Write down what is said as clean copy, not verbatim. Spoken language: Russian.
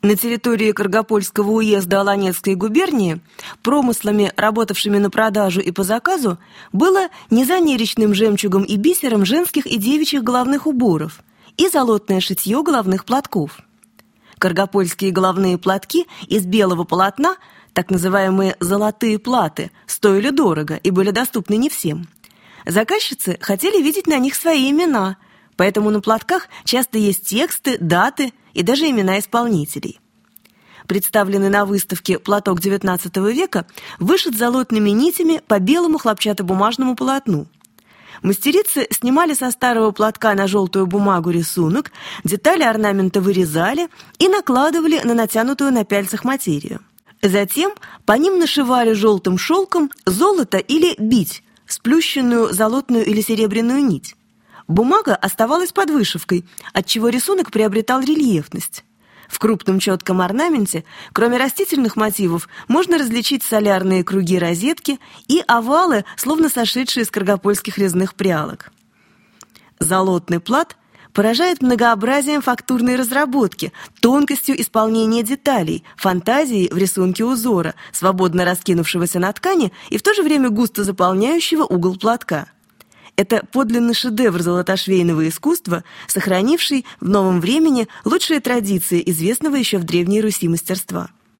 На территории Каргопольского уезда Оланецкой губернии промыслами, работавшими на продажу и по заказу, было незанеречным жемчугом и бисером женских и девичьих головных уборов и золотное шитье головных платков. Каргопольские головные платки из белого полотна, так называемые «золотые платы», стоили дорого и были доступны не всем. Заказчицы хотели видеть на них свои имена, поэтому на платках часто есть тексты, даты и даже имена исполнителей. Представленный на выставке платок XIX века вышит золотными нитями по белому хлопчатобумажному полотну. Мастерицы снимали со старого платка на желтую бумагу рисунок, детали орнамента вырезали и накладывали на натянутую на пяльцах материю. Затем по ним нашивали желтым шелком золото или бить, сплющенную золотную или серебряную нить. Бумага оставалась под вышивкой, отчего рисунок приобретал рельефность. В крупном четком орнаменте, кроме растительных мотивов, можно различить солярные круги-розетки и овалы, словно сошедшие из каргопольских резных прялок. Золотный плат поражает многообразием фактурной разработки, тонкостью исполнения деталей, фантазией в рисунке узора, свободно раскинувшегося на ткани и в то же время густо заполняющего угол платка. Это подлинный шедевр золотошвейного искусства, сохранивший в новом времени лучшие традиции известного еще в Древней Руси мастерства.